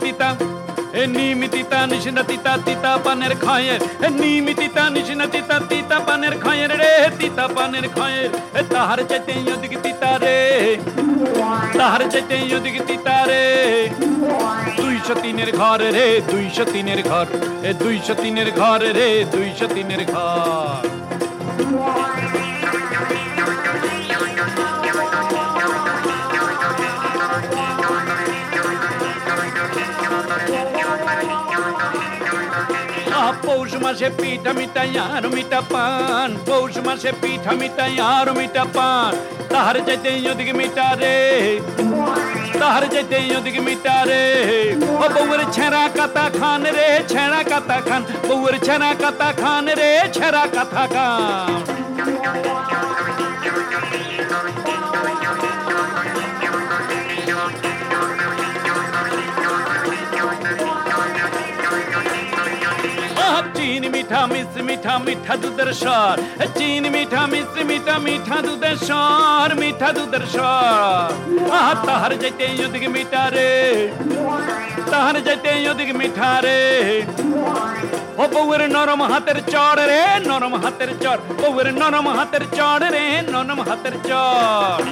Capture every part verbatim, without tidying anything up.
নিমিতিতা এ নিমিতিতা নিশিনাতিতা তিতা পানের খয়ের এ নিমিতিতা নিশিনাতিতা তিতা পানের খয়ের রে তিতা পানের খয়ের এ তাহার চাইতে অধিক তিতা রে তাহার চাইতে অধিক তিতা রে দুইশো তিনের ঘর রে দুইশো তিনের ঘর এ দুইশো তিনের ঘর রে দুইশো তিনের ঘর পৌষ মাসে পিঠা মিঠাই আর মিঠা পান পৌষ মাসে পিঠা মিঠাই আর মিঠা পান তাহার চাইতে অধিক মিঠা রে তাহার চাইতে অধিক মিঠা রে ও বউয়ের ছেঁড়া কাতা খান রে ছেঁড়া কাতা খান বউয়ের ছেঁড়া কাতা খান রে ছেঁড়া কাতা খান चीन मीठा मिश्र मीठा मीठा दूधर स्वर चीन मीठा मिश्र मीठा मीठा दूधर स्वर मीठा दूधर स्वर आहा ताहर जाते युद्ध मीठा रे ताहर जाते युद्ध मीठा रे ओ बउर नरम हाथेर चढ़ रे नरम हाथेर चढ़ बउर नरम हाथेर चढ़ रे नरम हाथेर चढ़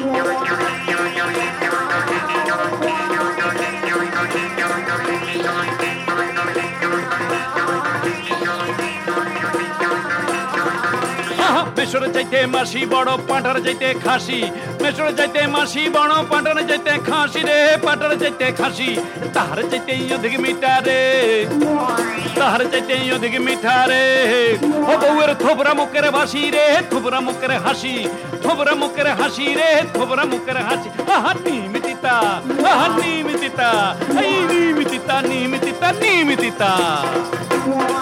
মেশর যাইতে মাসি বড় পাঁঠার যাইতে খাসি মেশর যাইতে মাসি বড় পাঁঠার যাইতে খাসি রে পাঁঠার যাইতে খাসি তাহার যাইতে অধিক মিঠা রে তাহার যাইতে অধিক মিঠা রে ও বউয়ের থোবরা মুখের ভাসি রে থোবরা মুখের হাসি থোবরা মুখের হাসি রে থোবরা মুখের হাসি আহা নিমিতিতা আহা নিমিতিতা এই নিমিতিতা নিমিতিতা নিমিতিতা